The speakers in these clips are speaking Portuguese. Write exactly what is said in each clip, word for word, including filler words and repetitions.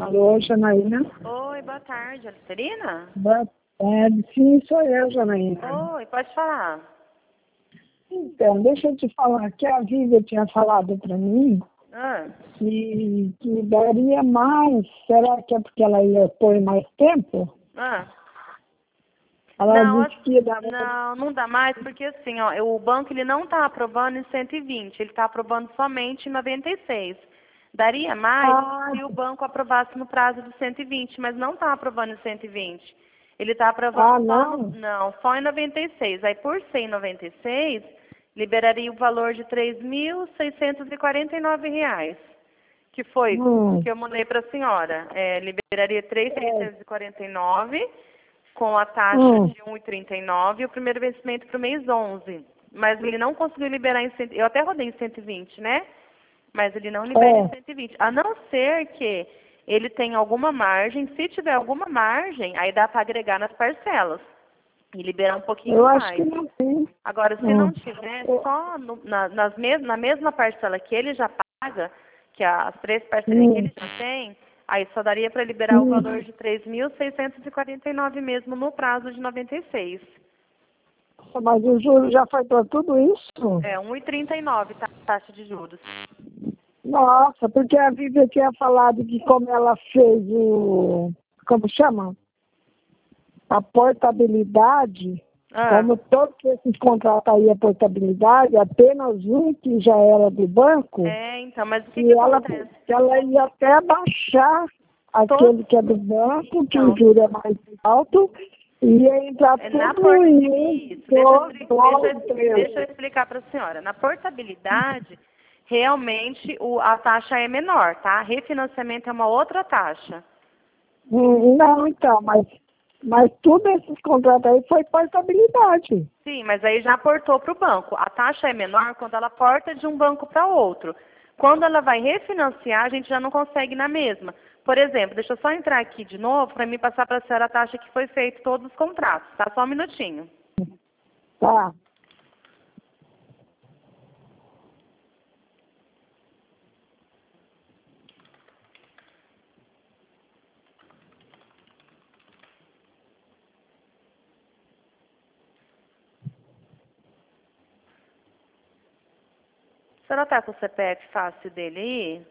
Alô, Janaína? Oi, boa tarde, Alicerina? Boa tarde. Sim, sou eu, Janaína. Oi, pode falar. Então, deixa eu te falar que a Vivian tinha falado para mim Ah, que, que daria mais. Será que é porque ela ia pôr mais tempo? ah. Ela Não, disse que ia dar... não, não dá mais, porque assim, ó, o banco ele não está aprovando em cento e vinte, ele está aprovando somente em noventa e seis. Daria mais Ah, se o banco aprovasse no prazo de cento e vinte, mas não está aprovando em cento e vinte. Ele está aprovando ah, só no, não? não, só em noventa e seis. Aí por ser em noventa e seis, liberaria o valor de três mil seiscentos e quarenta e nove reais, que foi Hum, que eu mandei para a senhora. É, liberaria três mil seiscentos e quarenta e nove com a taxa hum, de um vírgula trinta e nove e o primeiro vencimento para o mês onze. Mas ele não conseguiu liberar em cento, eu até rodei em cento e vinte, né? Mas ele não libera em é. cento e vinte. A não ser que ele tenha alguma margem. Se tiver alguma margem, aí dá para agregar nas parcelas e liberar um pouquinho Eu acho que mais. não tem. Agora, se não Hum. tiver, Eu- só no- na, nas mes, na mesma parcela que ele já paga, que a- as três parcelinhas que Hum, ele já tem, aí só daria para liberar o hum. valor de três mil seiscentos e quarenta e nove mesmo no prazo de noventa e seis. Mas o juro já foi para tudo isso? É, um vírgula trinta e nove tá, taxa de juros. Nossa, porque a Vivian tinha falado que como ela fez o... Como chama? A portabilidade, Ah, como todos esses contratos aí, a portabilidade, apenas um que já era do banco, é, então, mas o que que e ela, acontece? que ela ia até baixar aquele Todos, que é do banco, que o então, juro é mais alto, e ia entrar é na tudo port... em um, Isso, deixa eu, dois, expli- deixa, dois, eu- deixa eu três. explicar para a senhora. Na portabilidade, realmente o, a taxa é menor, tá? Refinanciamento é uma outra taxa. Hum, Não, então, mas, mas tudo esses contratos aí foi portabilidade. Sim, mas aí já aportou para o banco. A taxa é menor quando ela aporta de um banco para outro. Quando ela vai refinanciar, a gente já não consegue na mesma. Por exemplo, deixa eu só entrar aqui de novo para me passar para a senhora a taxa que foi feito todos os contratos, tá? Só um minutinho. Tá. A senhora está com o C P F fácil dele aí?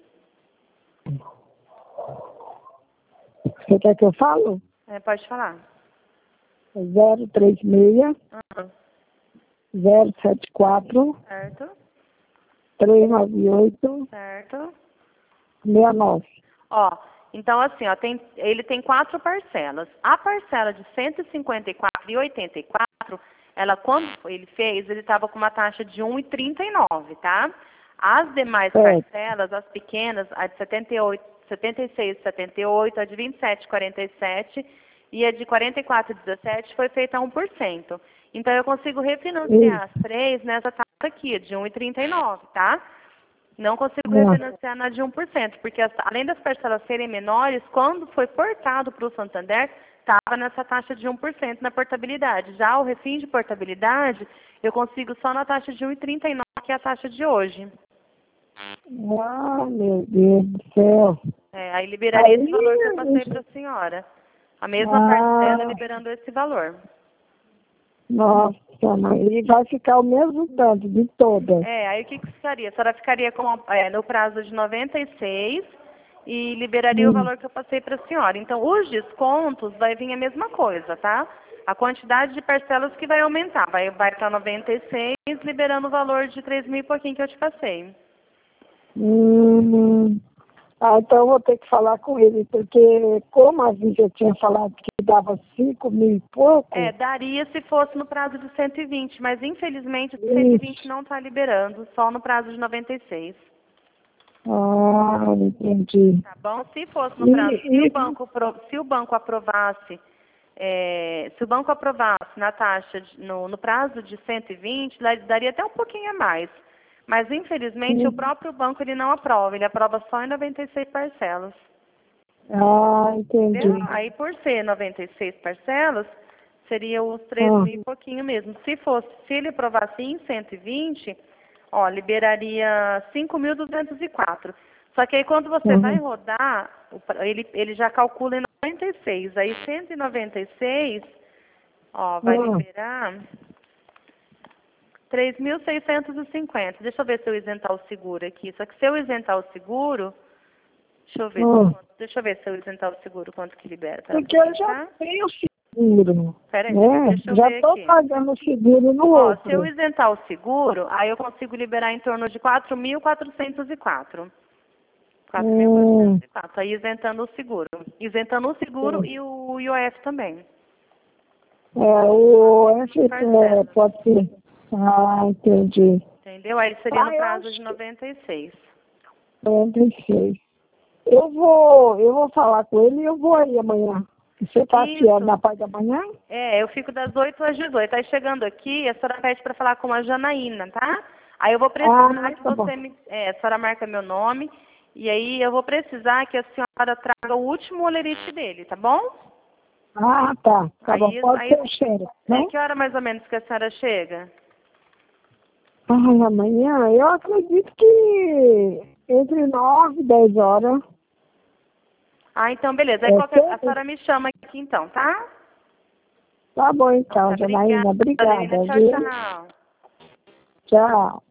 Você quer que eu falo? É, pode falar. zero três seis, Ah, zero sete quatro, certo, três nove oito, certo. seis nove. Ó, então assim, ó, tem, ele tem quatro parcelas. A parcela de cento e cinquenta e quatro reais e oitenta e quatro, ela quando ele fez, ele estava com uma taxa de um vírgula trinta e nove, tá? As demais Certo. parcelas, as pequenas, a de setenta e oito, setenta e seis, setenta e oito, a de vinte e sete, quarenta e sete e a de quarenta e quatro, dezessete foi feita a um por cento. Então eu consigo refinanciar as três nessa taxa aqui, de um vírgula trinta e nove, tá? Não consigo Isso. refinanciar na de um por cento, porque as- além das parcelas serem menores, quando foi portado para o Santander, estava nessa taxa de um por cento na portabilidade. Já o refim de portabilidade, eu consigo só na taxa de um vírgula trinta e nove, que é a taxa de hoje. Ah, meu Deus do céu. É, aí liberaria esse Aí, valor que eu passei para a senhora. A mesma parcela ah, liberando esse valor. nossa, mas e vai ficar o mesmo tanto de todas. É, aí o que, que ficaria? A senhora ficaria com, é, no prazo de noventa e seis e liberaria o Hum. valor que eu passei para a senhora. Então, os descontos vai vir a mesma coisa, tá? A quantidade de parcelas que vai aumentar. Vai, vai para noventa e seis, liberando o valor de três mil e pouquinho que eu te passei. Hum. Ah, então eu vou ter que falar com ele, porque como a Vivian tinha falado que dava cinco mil e É, pouco, daria se fosse no prazo de cento e vinte, mas infelizmente o cento e vinte isso. não está liberando, só no prazo de noventa e seis. Ah, entendi. Tá bom? Se fosse no prazo, se E, o e banco, pro- se o banco aprovasse, é, se o banco aprovasse na taxa, de- no, no prazo de cento e vinte, da- daria até um pouquinho a mais. Mas, infelizmente, o próprio banco ele não aprova, ele aprova só em noventa e seis parcelas. ah, Entendeu? entendi. Aí, por ser noventa e seis parcelas, seria os três Ah, mil e pouquinho mesmo. Se fosse, se ele aprovasse em cento e vinte, ó, liberaria cinco mil duzentos e quatro. Só que aí quando você Uhum. vai rodar, o pra- ele, ele já calcula em noventa e seis. Aí cento e noventa e seis, ó, vai Uhum. liberar três mil seiscentos e cinquenta. Deixa eu ver se eu isentar o seguro aqui. Só que se eu isentar o seguro, deixa eu ver, Uhum. quanto- deixa eu ver se eu isentar o seguro, quanto que libera. Pera um Porque eu pouquinho, já tá? tenho seguro, Pera aí, né? deixa eu Já ver estou aqui. pagando seguro no Ó, se eu outro. isentar o seguro, aí eu consigo liberar em torno de quatro mil quatrocentos e quatro. Hum, quatro mil quatrocentos e quatro. Aí isentando o seguro. Isentando o seguro sim. e o I O F também. É, o F é, Parcelas. pode ser. Ah, entendi. Entendeu? Aí seria no Ah, eu prazo de acho que noventa e seis. noventa e seis. Eu vou, eu vou falar com ele e eu vou aí amanhã. Você está aqui ó, Isso. na parte da manhã? É, eu fico das oito às dezoito. Aí chegando aqui, a senhora pede para falar com a Janaína, tá? Aí eu vou precisar Ah, que tá bom. você me. É, a senhora marca meu nome. E aí eu vou precisar que a senhora traga o último olerite dele, tá bom? Ah, tá. Tá bom. Aí, Pode aí ser o xerox, é né? que hora mais ou menos que a senhora chega? Ah, amanhã, eu acredito que entre nove e dez horas. Ah, então beleza. Aí É qualquer, a cedo? senhora me chama aqui então, tá? Tá bom Então então, tá, obrigada. Janaína. Adelina, Obrigada, tchau, viu? tchau. Tchau.